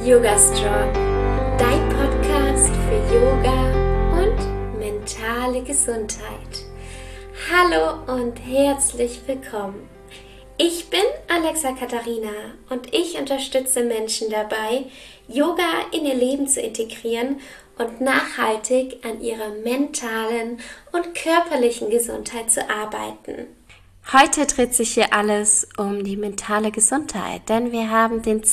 Yoga Strong, dein Podcast für Yoga und mentale Gesundheit. Hallo und herzlich willkommen. Ich bin Alexa Katharina und ich unterstütze Menschen dabei, Yoga in ihr Leben zu integrieren und nachhaltig an ihrer mentalen und körperlichen Gesundheit zu arbeiten. Heute dreht sich hier alles um die mentale Gesundheit, denn wir haben den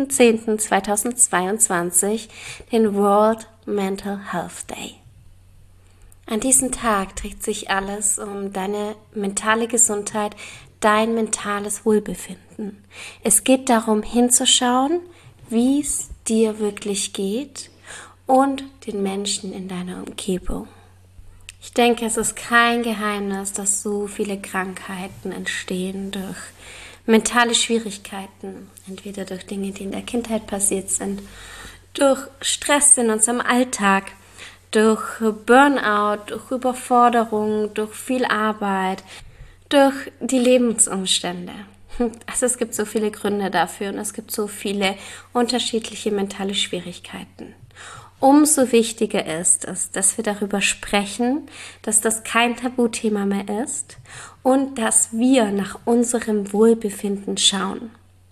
10.10.2022, den World Mental Health Day. An diesem Tag dreht sich alles um deine mentale Gesundheit, dein mentales Wohlbefinden. Es geht darum, hinzuschauen, wie es dir wirklich geht und den Menschen in deiner Umgebung. Ich denke, es ist kein Geheimnis, dass so viele Krankheiten entstehen durch mentale Schwierigkeiten, entweder durch Dinge, die in der Kindheit passiert sind, durch Stress in unserem Alltag, durch Burnout, durch Überforderung, durch viel Arbeit, durch die Lebensumstände. Also es gibt so viele Gründe dafür und es gibt so viele unterschiedliche mentale Schwierigkeiten. Umso wichtiger ist es, dass wir darüber sprechen, dass das kein Tabuthema mehr ist und dass wir nach unserem Wohlbefinden schauen.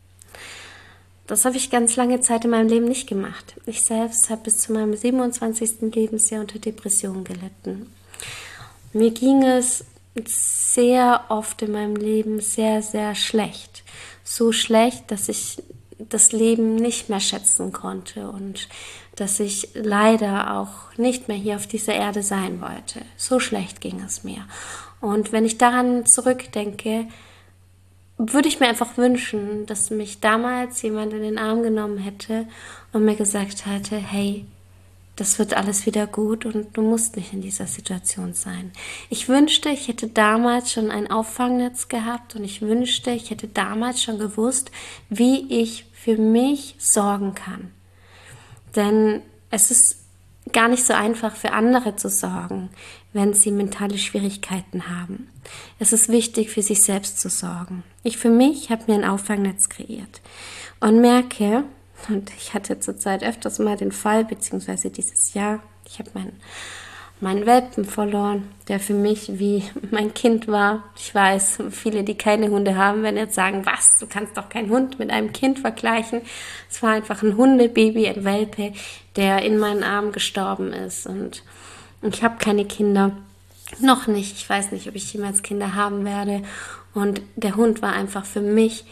Das habe ich ganz lange Zeit in meinem Leben nicht gemacht. Ich selbst habe bis zu meinem 27. Lebensjahr unter Depressionen gelitten. Mir ging es sehr oft in meinem Leben sehr, sehr schlecht. So schlecht, dass ich das Leben nicht mehr schätzen konnte und dass ich leider auch nicht mehr hier auf dieser Erde sein wollte. So schlecht ging es mir. Und wenn ich daran zurückdenke, würde ich mir einfach wünschen, dass mich damals jemand in den Arm genommen hätte und mir gesagt hätte, hey, das wird alles wieder gut und du musst nicht in dieser Situation sein. Ich wünschte, ich hätte damals schon ein Auffangnetz gehabt und ich wünschte, ich hätte damals schon gewusst, wie ich für mich sorgen kann. Denn es ist gar nicht so einfach für andere zu sorgen, wenn sie mentale Schwierigkeiten haben. Es ist wichtig, für sich selbst zu sorgen. Ich für mich habe mir ein Auffangnetz kreiert und merke, und ich hatte zurzeit öfters mal den Fall, beziehungsweise dieses Jahr, ich habe meinen Welpen verloren, der für mich wie mein Kind war. Ich weiß, viele, die keine Hunde haben, werden jetzt sagen, was, du kannst doch keinen Hund mit einem Kind vergleichen. Es war einfach ein Hundebaby, ein Welpe, der in meinen Armen gestorben ist. Und ich habe keine Kinder, noch nicht. Ich weiß nicht, ob ich jemals Kinder haben werde. Und der Hund war einfach für mich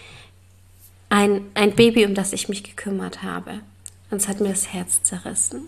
ein Baby, um das ich mich gekümmert habe. Und es hat mir das Herz zerrissen.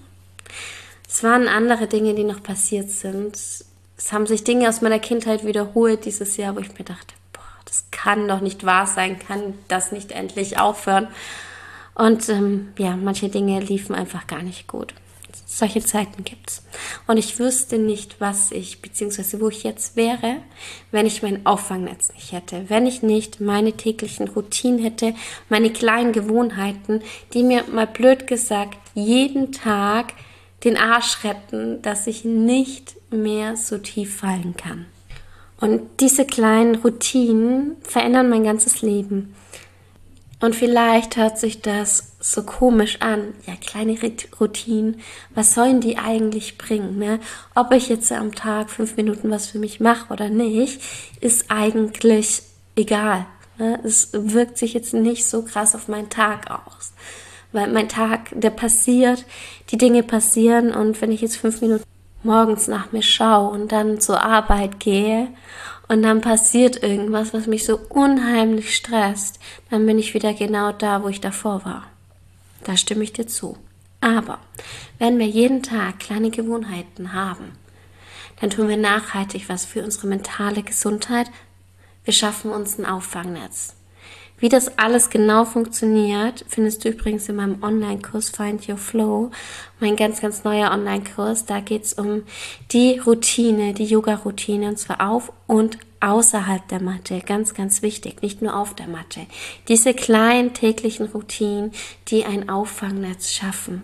Es waren andere Dinge, die noch passiert sind. Es haben sich Dinge aus meiner Kindheit wiederholt dieses Jahr, wo ich mir dachte, boah, das kann doch nicht wahr sein, kann das nicht endlich aufhören? Und manche Dinge liefen einfach gar nicht gut. Solche Zeiten gibt's. Und ich wüsste nicht, beziehungsweise wo ich jetzt wäre, wenn ich mein Auffangnetz nicht hätte. Wenn ich nicht meine täglichen Routinen hätte, meine kleinen Gewohnheiten, die mir mal blöd gesagt jeden Tag den Arsch retten, dass ich nicht mehr so tief fallen kann. Und diese kleinen Routinen verändern mein ganzes Leben. Und vielleicht hört sich das so komisch an. Ja, kleine Routinen, was sollen die eigentlich bringen? Ne? Ob ich jetzt am Tag 5 Minuten was für mich mache oder nicht, ist eigentlich egal. Ne? Es wirkt sich jetzt nicht so krass auf meinen Tag aus. Weil mein Tag, der passiert, die Dinge passieren und wenn ich jetzt 5 Minuten morgens nach mir schaue und dann zur Arbeit gehe und dann passiert irgendwas, was mich so unheimlich stresst, dann bin ich wieder genau da, wo ich davor war. Da stimme ich dir zu. Aber wenn wir jeden Tag kleine Gewohnheiten haben, dann tun wir nachhaltig was für unsere mentale Gesundheit. Wir schaffen uns ein Auffangnetz. Wie das alles genau funktioniert, findest du übrigens in meinem Online-Kurs Find Your Flow, mein ganz, ganz neuer Online-Kurs. Da geht es um die Routine, die Yoga-Routine, und zwar auf und außerhalb der Matte. Ganz, ganz wichtig, nicht nur auf der Matte. Diese kleinen täglichen Routinen, die ein Auffangnetz schaffen.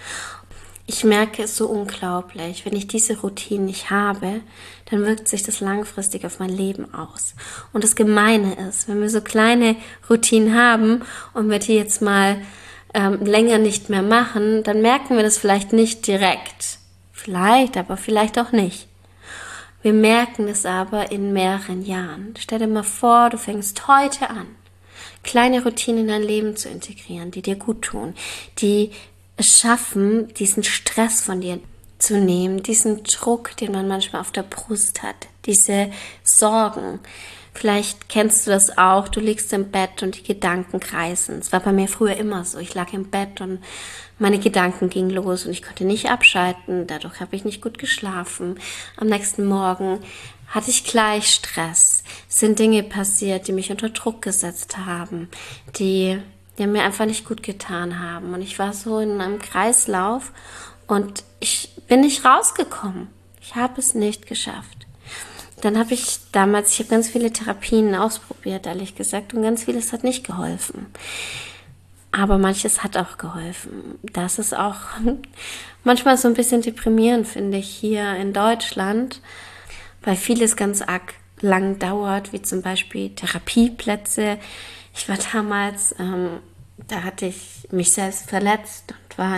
Ich merke es so unglaublich, wenn ich diese Routine nicht habe, dann wirkt sich das langfristig auf mein Leben aus. Und das Gemeine ist, wenn wir so kleine Routinen haben und wir die jetzt mal länger nicht mehr machen, dann merken wir das vielleicht nicht direkt. Vielleicht, aber vielleicht auch nicht. Wir merken es aber in mehreren Jahren. Stell dir mal vor, du fängst heute an, kleine Routinen in dein Leben zu integrieren, die dir gut tun, die es schaffen, diesen Stress von dir zu nehmen, diesen Druck, den man manchmal auf der Brust hat, diese Sorgen. Vielleicht kennst du das auch, du liegst im Bett und die Gedanken kreisen. Es war bei mir früher immer so, ich lag im Bett und meine Gedanken gingen los und ich konnte nicht abschalten, dadurch habe ich nicht gut geschlafen. Am nächsten Morgen hatte ich gleich Stress. Es sind Dinge passiert, die mich unter Druck gesetzt haben, die mir einfach nicht gut getan haben. Und ich war so in einem Kreislauf und ich bin nicht rausgekommen. Ich habe es nicht geschafft. Dann habe ich damals, ich habe ganz viele Therapien ausprobiert, ehrlich gesagt, und ganz vieles hat nicht geholfen. Aber manches hat auch geholfen. Das ist auch manchmal so ein bisschen deprimierend, finde ich, hier in Deutschland, weil vieles ganz arg lang dauert, wie zum Beispiel Therapieplätze. Ich war damals, da hatte ich mich selbst verletzt und war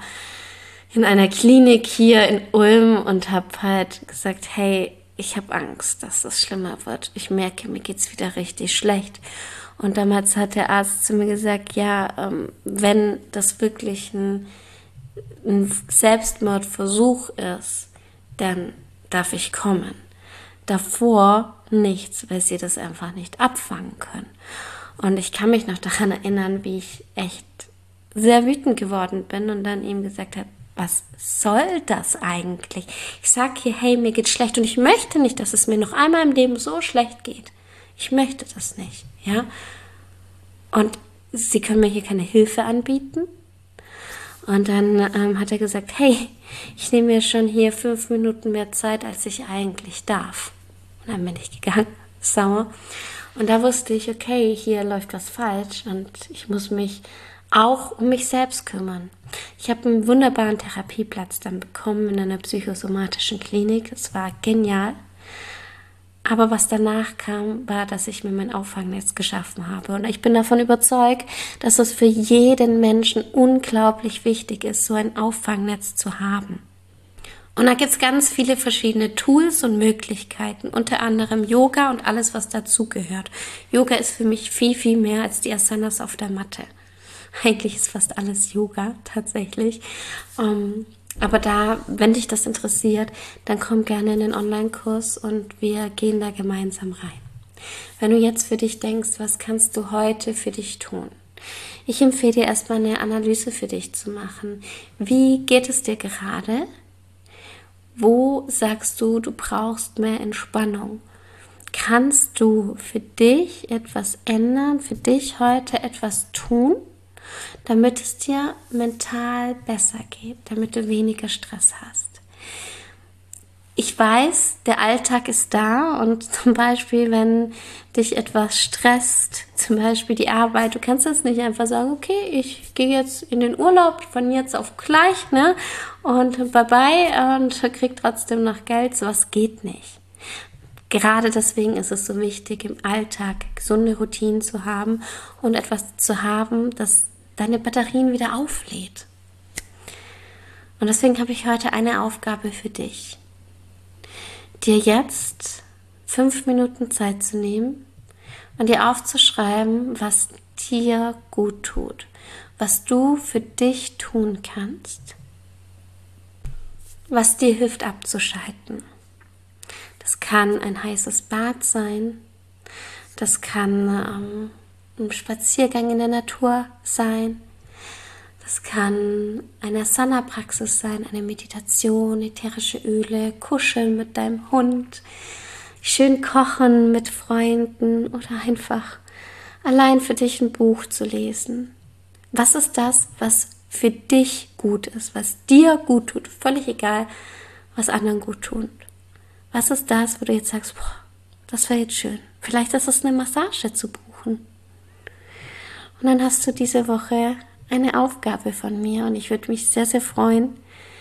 in einer Klinik hier in Ulm und habe halt gesagt, hey, ich habe Angst, dass das schlimmer wird. Ich merke, mir geht's wieder richtig schlecht. Und damals hat der Arzt zu mir gesagt, ja, wenn das wirklich ein Selbstmordversuch ist, dann darf ich kommen. Davor nichts, weil sie das einfach nicht abfangen können. Und ich kann mich noch daran erinnern, wie ich echt sehr wütend geworden bin und dann ihm gesagt habe, was soll das eigentlich? Ich sage hier, hey, mir geht's schlecht und ich möchte nicht, dass es mir noch einmal im Leben so schlecht geht. Ich möchte das nicht, ja. Und sie können mir hier keine Hilfe anbieten. Und dann hat er gesagt, hey, ich nehme mir schon hier 5 Minuten mehr Zeit, als ich eigentlich darf. Und dann bin ich gegangen, sauer. Und da wusste ich, okay, hier läuft was falsch und ich muss mich auch um mich selbst kümmern. Ich habe einen wunderbaren Therapieplatz dann bekommen in einer psychosomatischen Klinik. Es war genial. Aber was danach kam, war, dass ich mir mein Auffangnetz geschaffen habe. Und ich bin davon überzeugt, dass es für jeden Menschen unglaublich wichtig ist, so ein Auffangnetz zu haben. Und da gibt es ganz viele verschiedene Tools und Möglichkeiten, unter anderem Yoga und alles, was dazugehört. Yoga ist für mich viel, viel mehr als die Asanas auf der Matte. Eigentlich ist fast alles Yoga, tatsächlich. Aber da, wenn dich das interessiert, dann komm gerne in den Online-Kurs und wir gehen da gemeinsam rein. Wenn du jetzt für dich denkst, was kannst du heute für dich tun? Ich empfehle dir erstmal eine Analyse für dich zu machen. Wie geht es dir gerade? Wo sagst du, du brauchst mehr Entspannung? Kannst du für dich etwas ändern, für dich heute etwas tun, damit es dir mental besser geht, damit du weniger Stress hast? Ich weiß, der Alltag ist da und zum Beispiel, wenn dich etwas stresst, zum Beispiel die Arbeit, du kannst jetzt nicht einfach sagen, okay, ich gehe jetzt in den Urlaub von jetzt auf gleich, ne, und bye-bye und krieg trotzdem noch Geld. Sowas geht nicht. Gerade deswegen ist es so wichtig, im Alltag gesunde Routinen zu haben und etwas zu haben, das deine Batterien wieder auflädt. Und deswegen habe ich heute eine Aufgabe für dich. Dir jetzt 5 Minuten Zeit zu nehmen und dir aufzuschreiben, was dir gut tut, was du für dich tun kannst, was dir hilft abzuschalten. Das kann ein heißes Bad sein, das kann ein Spaziergang in der Natur sein, das kann eine Asana-Praxis sein, eine Meditation, ätherische Öle, kuscheln mit deinem Hund, schön kochen mit Freunden oder einfach allein für dich ein Buch zu lesen. Was ist das, was für dich gut ist, was dir gut tut? Völlig egal, was anderen gut tut. Was ist das, wo du jetzt sagst, boah, das wäre jetzt schön. Vielleicht ist es eine Massage zu buchen. Und dann hast du diese Woche eine Aufgabe von mir und ich würde mich sehr, sehr freuen,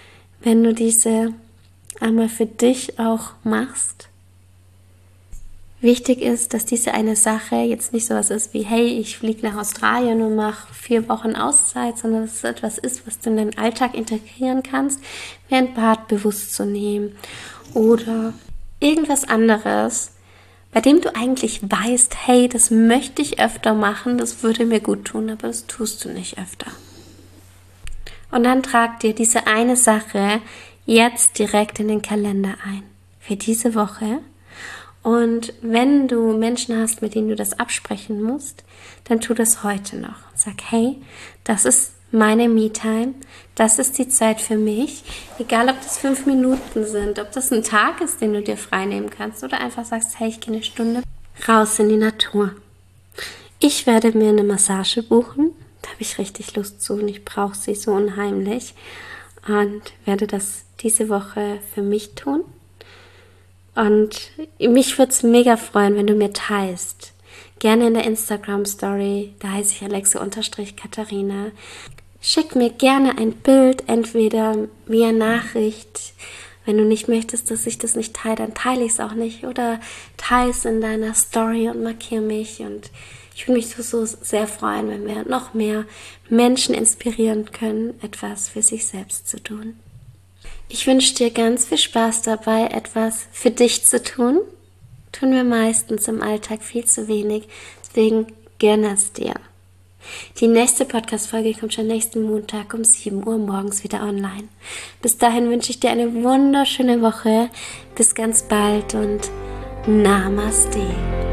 wenn du diese einmal für dich auch machst. Wichtig ist, dass diese eine Sache jetzt nicht sowas ist wie, hey, ich fliege nach Australien und mache 4 Wochen Auszeit, sondern dass es etwas ist, was du in deinen Alltag integrieren kannst, wie ein Bad bewusst zu nehmen oder irgendwas anderes, bei dem du eigentlich weißt, hey, das möchte ich öfter machen, das würde mir gut tun, aber das tust du nicht öfter. Und dann trag dir diese eine Sache jetzt direkt in den Kalender ein für diese Woche. Und wenn du Menschen hast, mit denen du das absprechen musst, dann tu das heute noch. Sag, hey, das ist meine Me-Time, das ist die Zeit für mich. Egal, ob das 5 Minuten sind, ob das ein Tag ist, den du dir frei nehmen kannst oder einfach sagst, hey, ich gehe eine Stunde raus in die Natur. Ich werde mir eine Massage buchen, da habe ich richtig Lust zu und ich brauche sie so unheimlich und werde das diese Woche für mich tun. Und mich würde es mega freuen, wenn du mir teilst. Gerne in der Instagram-Story, da heiße ich Alexe_Katharina. Schick mir gerne ein Bild, entweder via Nachricht. Wenn du nicht möchtest, dass ich das nicht teile, dann teile ich es auch nicht. Oder teile es in deiner Story und markiere mich. Und ich würde mich so sehr freuen, wenn wir noch mehr Menschen inspirieren können, etwas für sich selbst zu tun. Ich wünsche dir ganz viel Spaß dabei, etwas für dich zu tun. Tun wir meistens im Alltag viel zu wenig, deswegen gönn es dir. Die nächste Podcast-Folge kommt schon nächsten Montag um 7 Uhr morgens wieder online. Bis dahin wünsche ich dir eine wunderschöne Woche. Bis ganz bald und Namaste.